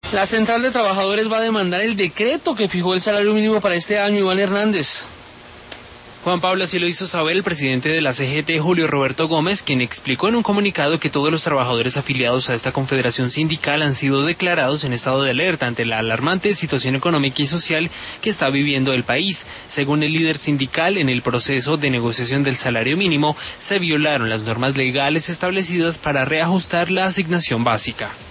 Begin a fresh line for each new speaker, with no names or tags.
La Central de Trabajadores va a demandar el decreto que fijó el salario mínimo para este año. Iván Hernández.
Juan Pablo, así lo hizo saber el presidente de la CGT, Julio Roberto Gómez, quien explicó en un comunicado que todos los trabajadores afiliados a esta confederación sindical han sido declarados en estado de alerta ante la alarmante situación económica y social que está viviendo el país. Según el líder sindical, en el proceso de negociación del salario mínimo se violaron las normas legales establecidas para reajustar la asignación básica.